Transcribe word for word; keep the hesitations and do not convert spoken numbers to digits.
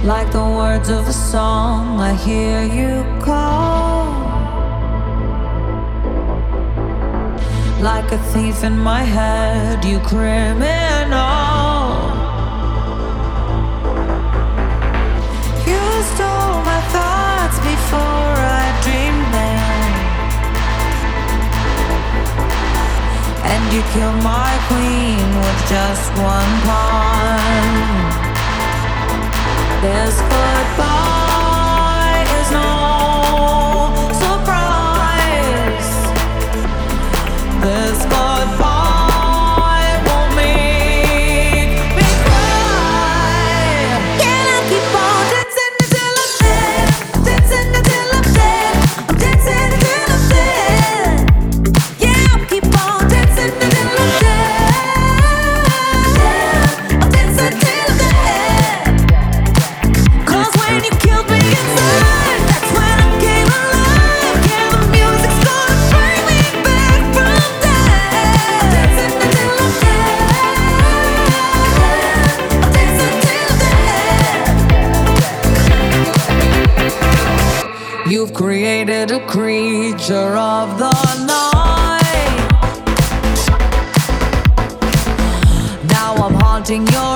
Like the words of a song, I hear you call. Like a thief in my head, you criminal. You stole my thoughts before I dreamed them, and you killed my queen with just one pawn. This goodbye is no surprise. This goodbye won't make me cry. Can I keep on dancing until I'm dead? Dancing until I'm dead. I'm dancing until I'm dead. Yeah, I'll keep on dancing until I'm dead. I'm dancing till I'm dead. When you killed me inside, that's when I came alive. Yeah, the music's gonna bring me back from death. Dancing until I'm dead. I'm dancing till I'm dead. You've created a creature of the night. Now I'm haunting your